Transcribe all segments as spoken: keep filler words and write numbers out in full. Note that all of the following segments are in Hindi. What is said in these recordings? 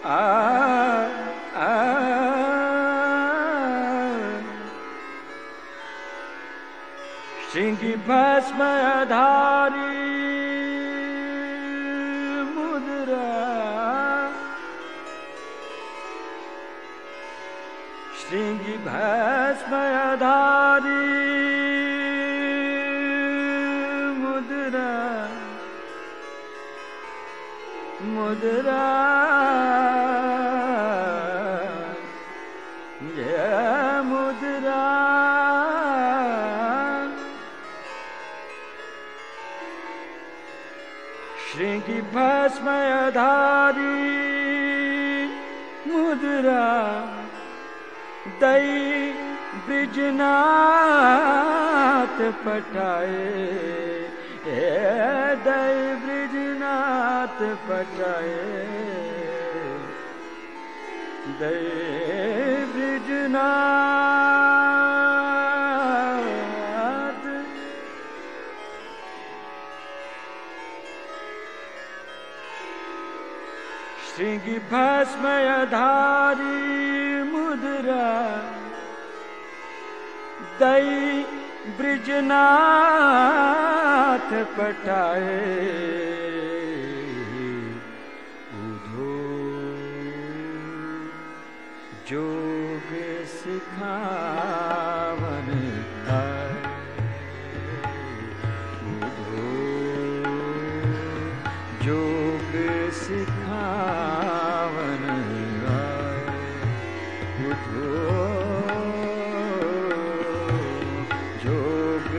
आ आ श्रृंगी भस्म धारी मुद्रा श्रृंगी भस्म धारी मुद्रा मुद्रा ये मुद्रा श्रृंगी भस्म धारी मुद्रा दई ब्रिजनाथ पटाए ए दई ब्रिजनाथ पटाए दई ब्रिजनाथ श्रृंगी भस्म धारी मुद्रा दई ब्रिजनाथ पटाए उधो जोग सिखावन आए उधो जोग सिखावन आए उधो जोग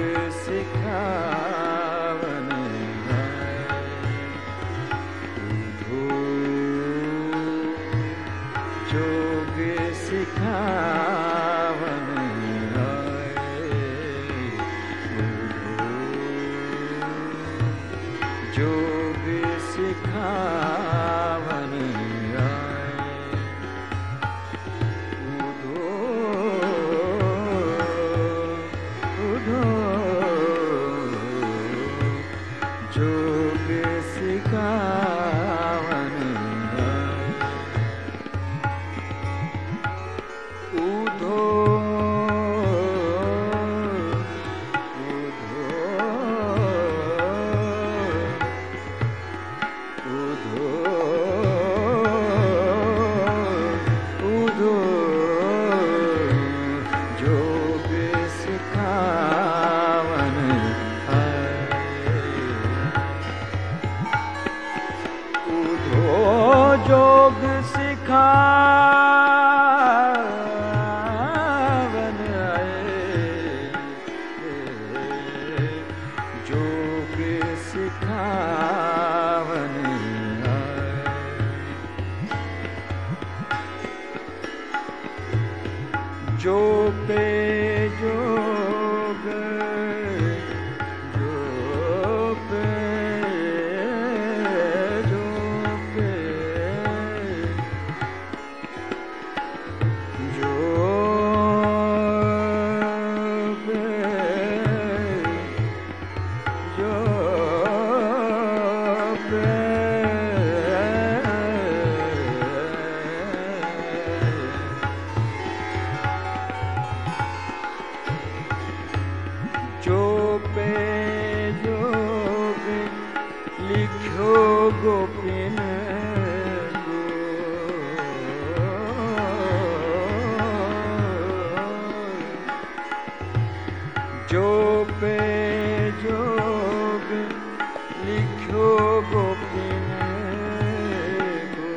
सिखावन उधो जोग सिखावन उधो जोग सिखावन उधो उधो जोग सिखावन उधो उधो उधो जोग सिखावन उधो जोग सिखावन जोग सिखावन जो पे जोग जो पे जो पे जो पे जो पे जो पे जोग लिखो गोपिन गो जो पे जोग लिखो गोपिन गो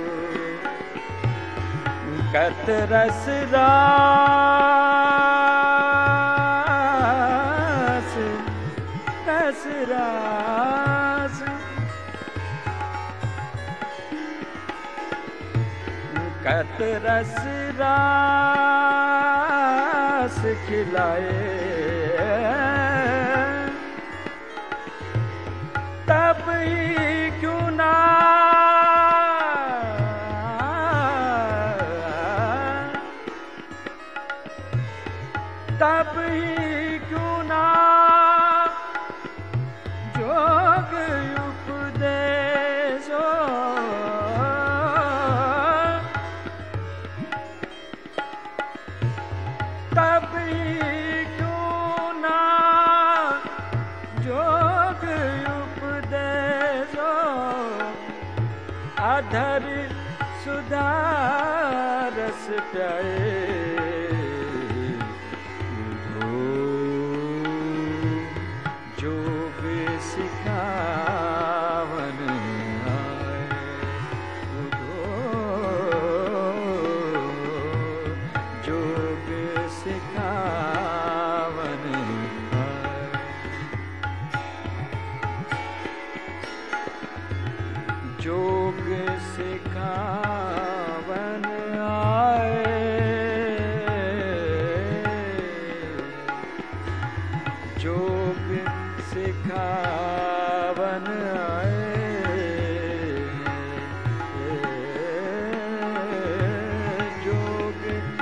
कत रस रास रस रास कत रस रास खिलाए तब ही क्यों ना तब ही क्यों ना जोग उपदेशो तब ही क्यों ना जोग उपदेशो अधर सुधा रस प्याए जोग सिखावन आए जोग सिखावन आए जोग सिखावन आए जोग सिखावन आए जोग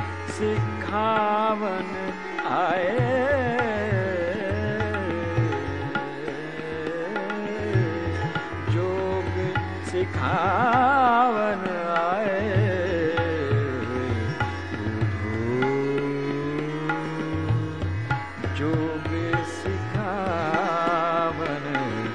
सिखावन आए जोग सिखावन आए जोग सिखावन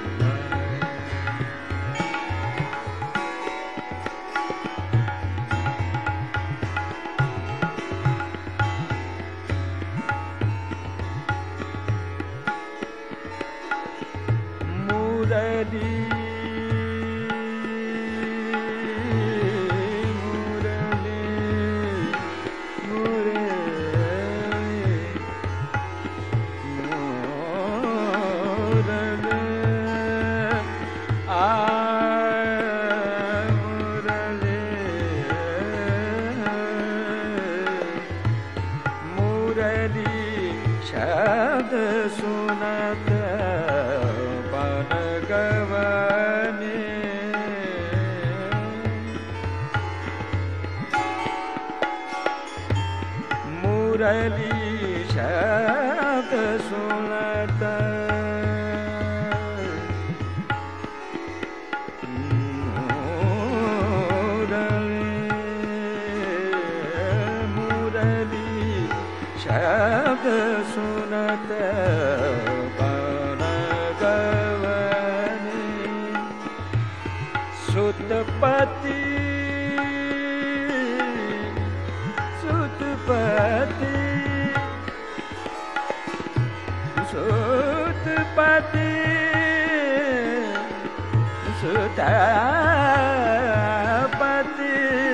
मुरली शब्द सुनत बन गवने मुरली शब्द सुनत शब्द सुनत बन गवने सुतपति सुतपति सुतपति सुतपति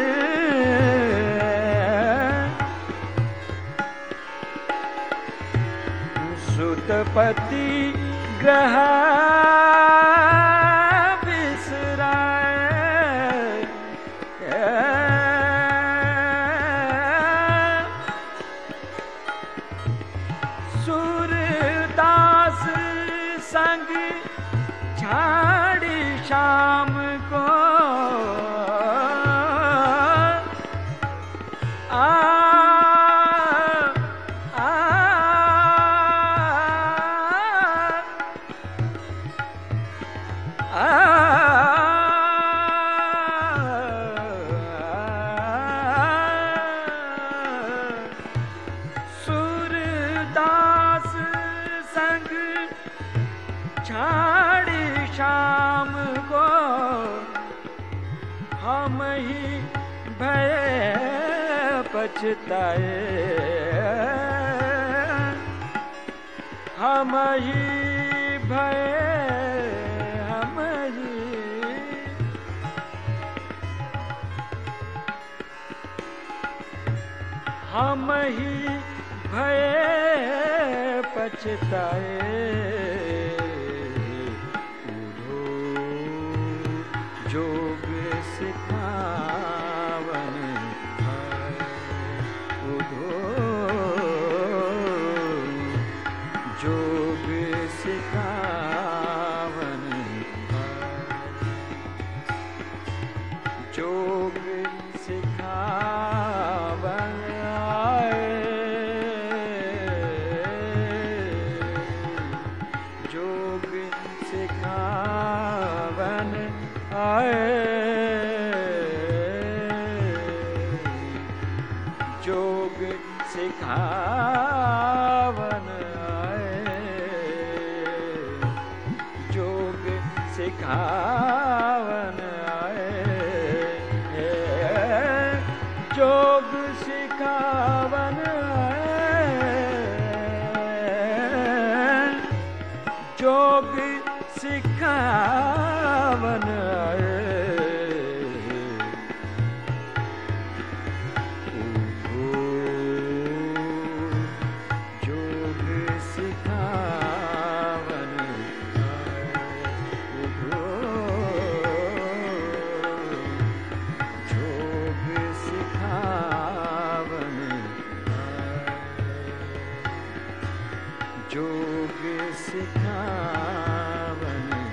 सुतपति ग्रह बिसराए सूरदास संग झाड़ी शाम को आ सूरदास संग झाड़ी शाम को हम ही भय पछताए हम ही भय हम ही हम ही भय पछताए जोग सिखावन उधो जोग सिखावन जोग सिखावन आए जोग सिखावन आए जोग सिखा सिखावन आए, जोग सिखावन आए, जोग सिखावन आए। जोग सिखावन